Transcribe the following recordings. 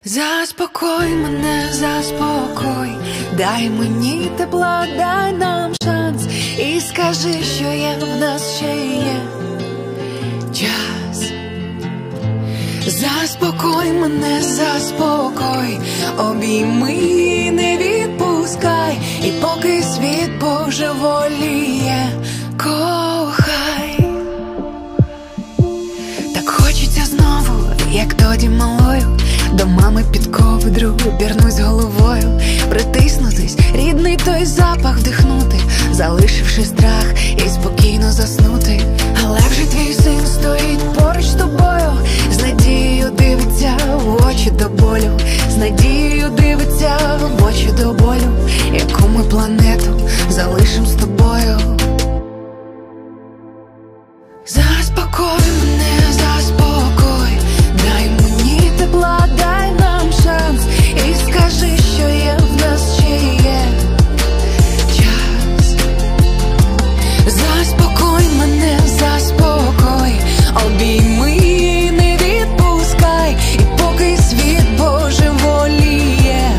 Заспокой мене, заспокой, дай мені тепла, дай нам шанс. І скажи, що є в нас ще є час. Заспокой мене, заспокой, обійми і не відпускай. І поки світ божеволіє, кохай. Так хочеться знову, як тоді малою, до мами під ковдру пірнусь головою, притиснутись, рідний той запах вдихнути, залишивши страх і спокійно заснути. Але вже твій син стоїть поруч з тобою, з надією дивиться в очі до болю, з надією дивиться в очі до болю, яку ми планету залишим з тобою. Заспокой мене, заспокой, дай мені тепла, дай нам шанс. І скажи, що є в нас ще є час. Заспокой мене, заспокой, обійми і не відпускай. І поки світ божеволіє,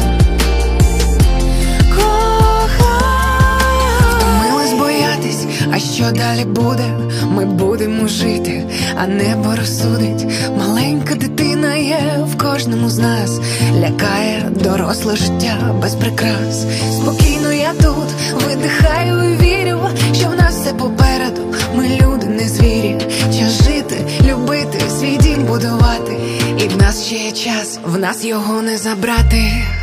кохай. Втомилась боятись, а що далі буде? Ми будемо жити, а небо розсудить. Маленька дитина є в кожному з нас, лякає доросле життя без прикрас. Спокійно я тут видихаю і вірю, що в нас все попереду. Ми люди, не звірі. Час жити, любити, свій дім будувати. І в нас ще є час, в нас його не забрати.